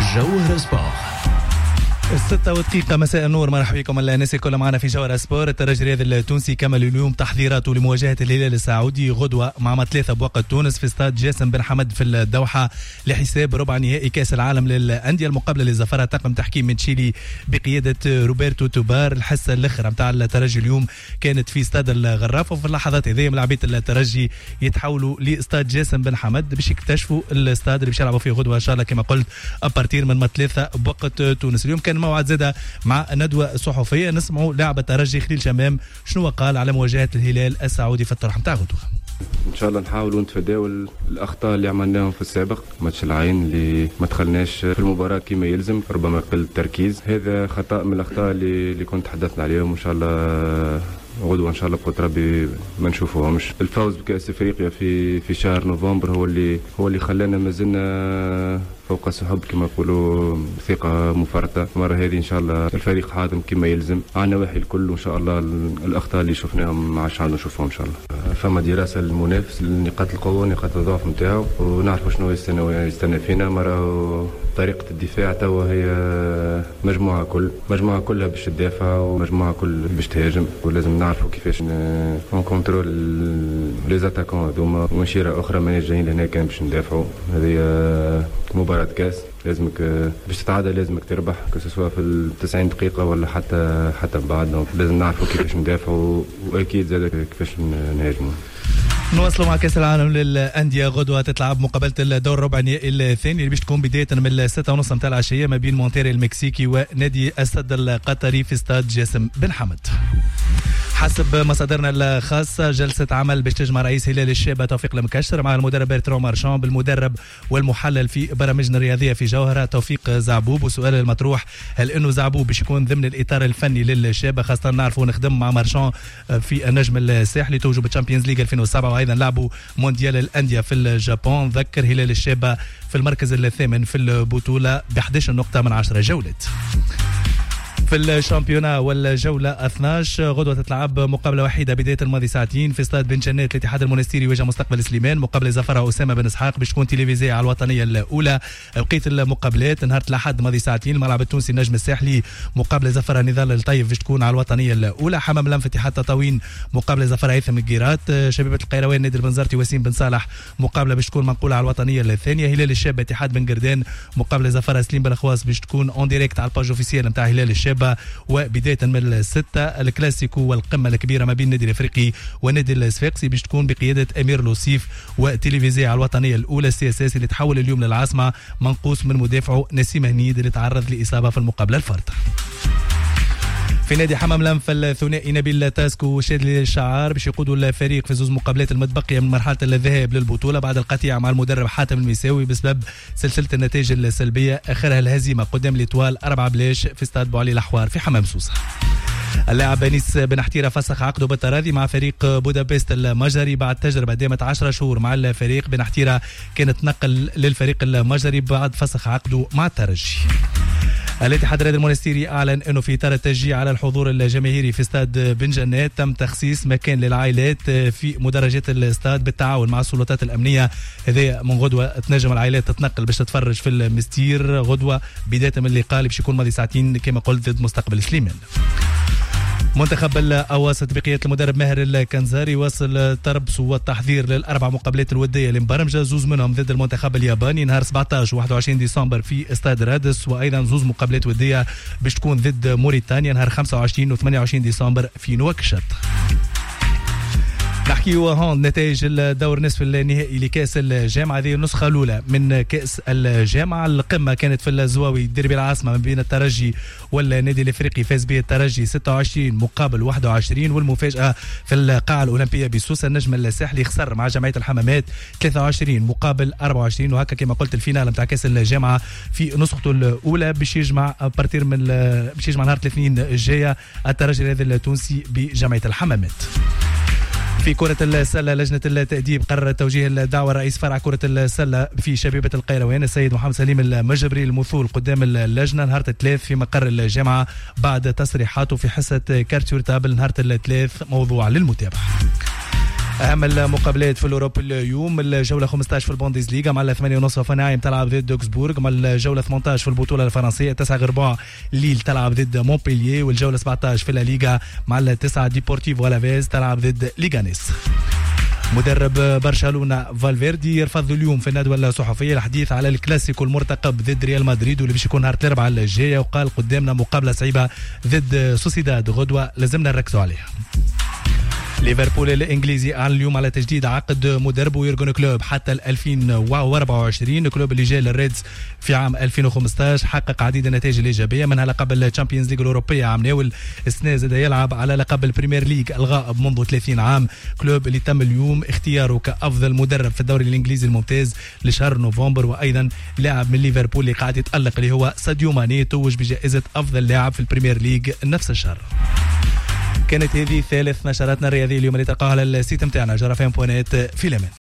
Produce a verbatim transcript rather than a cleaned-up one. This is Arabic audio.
جوهر سبور. الستة ودقيقة مساء النور، مرحبا بكم الناس الكل معنا في جوهر سبور. الترجي الرياضي التونسي كمل اليوم تحضيراته لمواجهة الهلال السعودي غدوة مع ثلاثة بوقت تونس في استاد جاسم بن حمد في الدوحة لحساب ربع نهائي كأس العالم للأندية. المقابلة اللي زفرها طاقم تحكيم من تشيلي بقيادة روبرتو توبار. الحصة الأخرى نتاع الترجي اليوم كانت في استاد الغراف، وفي اللحظات هذه ملاعبية الترجي يتحولوا لاستاد جاسم بن حمد باش يكتشفوا الاستاد اللي باش يلعبوا فيه غدوة إن شاء الله كما قلت أبارتير من ثلاثة بوقت تونس. اليوم كان موعد زادة مع ندوة صحفية، نسمعوا لاعب الترجي خليل شمام شنو قال على مواجهة الهلال السعودي في الطرح نتاع غدوة. ان شاء الله نحاولوا نتفاداو الاخطاء اللي عملناهم في السابق. ماتش العين اللي ما دخلناش في المباراه كما يلزم، ربما قل التركيز، هذا خطا من الاخطاء اللي اللي كنت تحدثنا عليهم. ان شاء الله غدوه ان شاء الله بقدر ربي ما نشوفوهمش. الفوز بكاس افريقيا في في شهر نوفمبر هو اللي هو اللي خلانا مازلنا فوق السحب كما يقولوا، ثقه مفرطه. المره هذه ان شاء الله الفريق حاضم كما يلزم على النواحي الكل، وان شاء الله الاخطاء اللي شفناهم ما عادش نشوفهم ان شاء الله. فما دراسه للمنافس، نقاط القوه نقاط الضعف نتاعو، ونعرفوا شنو يستنى يستنى فينا. مره طريقه الدفاع توا هي مجموعه كل مجموعه كلها باش تدافع ومجموعه كل باش تهاجم، ولازم نعرفوا كيفاش نكونترول لي زاتاكون هذوما. ومشيره اخرى ماناش جايين لهنا كان باش ندافعوا. هذه مباراة كاس، لازمك باش تتعادل لازمك تربح، كسوا في التسعين دقيقة ولا حتى حتى بعد. لازم نعرفوا كيفاش ندافعوا، وأكيد زاد كيفاش نهاجموا. نواصلوا مع كأس العالم للأندية. غدوة تتلعب مقابلة الدور الربع النهائي الثاني اللي باش تكون بداية من الستة ونص متاع العشية ما بين مونتيري المكسيكي ونادي السد القطري في استاد جاسم بن حمد. حسب مصادرنا الخاصة جلسة عمل باش تجمع رئيس هلال الشابة توفيق المكشر مع المدرب بيرترون مارشان بالمدرب والمحلل في برامجنا الرياضية في جوهرة توفيق زعبوب. وسؤال المطروح هل انه زعبوب باش يكون ضمن الاطار الفني للشابة، خاصة نعرفوا نخدم مع مارشان في النجم الساحلي، توجوا بالتشامبيونز ليج ألفين وسبعة وايضا لعبوا مونديال الأندية في اليابان. ذكر هلال الشابة في المركز الثامن في البطولة ب إحدى عشرة نقطة من عشرة جولات. في الشامبيونا والجولة اثني عشر غدوة تتلعب مقابلة وحيدة بداية الماضي ساعتين في استاد بن جنات. الاتحاد المونستيري يواجه مستقبل سليمان. مقابلة زفرها أسامة بن إسحاق باش تكون تلفزيونية على الوطنية الأولى. بقية المقابلات نهار الأحد ماضي ساعتين الملعب التونسي النجم الساحلي مقابلة زفرها نضال الطيف باش تكون على الوطنية الأولى. حمام لم في اتحاد تطاوين مقابلة زفرها هيثم الجيرات. شبيبة القيروان نادي البنزرتي وسيم بن صالح مقابلة باش تكون منقولة على الوطنية الثانية. هلال الشابة اتحاد بن قردان مقابلة زفرها سليم بن خواص باش تكون اون ديريكت على الباج اوفيسيال نتاع هلال الشابة. وبداية من الستة الكلاسيكو والقمة الكبيرة ما بين النادي الافريقي والنادي الصفاقسي باش تكون بقيادة امير لوسيف وتلفزيونية على الوطنية الاولى. السي اس اس اللي تحول اليوم للعاصمة منقوص من مدافعه نسيم هنيد اللي تعرض لإصابة في المقابلة الفارطة. في نادي حمام لنف الثنائي نبيل تاسكو وشادلي الشعار باش يقودوا الفريق في زوز مقابلات المتبقيه من مرحله الذهاب للبطوله بعد القطيعه مع المدرب حاتم المساوي بسبب سلسله النتائج السلبيه، اخرها الهزيمه قدام ليتوال أربعة بلاش في استاد بوعلي الأحوار في حمام سوسه. اللاعب انيس بن حتيره فسخ عقده بالتراضي مع فريق بودابست المجري بعد تجربه دامت عشرة شهور مع الفريق. بن حتيره كانت نقل للفريق المجري بعد فسخ عقده مع الترجي. الاتحاد الرياضي المونستيري اعلن انه في اطار التشجيع على الحضور الجماهيري في استاد بن جنات تم تخصيص مكان للعائلات في مدرجات الاستاد بالتعاون مع السلطات الامنيه. هذا من غدوه تنجم العائلات تتنقل باش تتفرج في المستير غدوه بدايه من اللقاء اللي باش يكون ماضي ساعتين كما قلت ضد مستقبل سليمان. منتخب الأواسط بقيادة المدرب ماهر الكنزاري واصل تربص والتحضير للأربع مقابلات الودية اللي مبرمجة، زوز منهم ضد المنتخب الياباني نهار سبعطاش وواحد وعشرين ديسمبر في استاد رادس، وأيضا زوز مقابلات ودية باش تكون ضد موريتانيا نهار خمسة وعشرين وثمانية وعشرين ديسمبر في نواكشوط. نحكيو هون نتائج الدور نصف النهائي لكأس الجامعة. هذه النسخة الأولى من كأس الجامعة. القمة كانت في الزواوي ديربي العاصمة ما بين الترجي والنادي الافريقي، فاز به الترجي ستة وعشرين مقابل واحد وعشرين. والمفاجأة في القاعة الأولمبية بسوسة النجم الساحلي خسر مع جمعية الحمامات ثلاثة وعشرين مقابل أربعة وعشرين. وهكا كما قلت الفينال نتاع كأس الجامعة في نسخته الأولى باش يجمع بارتير من باش يجمع نهار الاثنين الجاية الترجي الرياضي التونسي بجمعية الحمامات. في كرة السلة لجنة التأديب قررت توجيه الدعوة رئيس فرع كرة السلة في شبيبة القيروان السيد محمد سليم المجبري المثول قدام اللجنة نهار الثلاث في مقر الجامعة بعد تصريحاته في حصة كارتيورتابل نهار الثلاث موضوع للمتابعة. أهم المقابلات في الأوروبا اليوم: الجولة خمسة عشر في البوندسليغا مع ثمانية ونصف هوفنهايم تلعب ضد دوكسبورغ، مع الجولة ثمانية عشر في البطولة الفرنسية تسعة غير ربع ليل تلعب ضد مونبيلييه، والجولة سبعة عشر في الليغا مع التسعة ديبورتيفو ألافيز تلعب ضد ليغانيس. مدرب برشلونة فالفيردي يرفض اليوم في الندوة الصحفية الحديث على الكلاسيكو المرتقب ضد ريال مدريد واللي باش يكون نهار الأربعاء الجاية، وقال قدامنا مقابلة صعيبة ضد سوسيداد غدوة لازمنا نركزوا عليها. ليفربول الانجليزي اعلن اليوم على تجديد عقد مدربه يورجن كلوب حتى ألفين وأربعة وعشرين. كلوب اللي جاء للريدز في عام ألفين وخمسة عشر حقق عديد النتائج الايجابيه، منها لقب الشامبيونز ليج الاوروبيه عام ناول، السنه زاد يلعب على لقب البريمير ليج الغائب منذ ثلاثين عام. كلوب اللي تم اليوم اختياره كافضل مدرب في الدوري الانجليزي الممتاز لشهر نوفمبر، وايضا لاعب من ليفربول اللي قاعد يتالق اللي هو ساديو ماني توج بجائزه افضل لاعب في البريمير ليج نفس الشهر. كانت هذه ثالث نشراتنا الرياضية اليوم اللي تلقاها على السيت متاعنا جرافين بوينت في الأمان.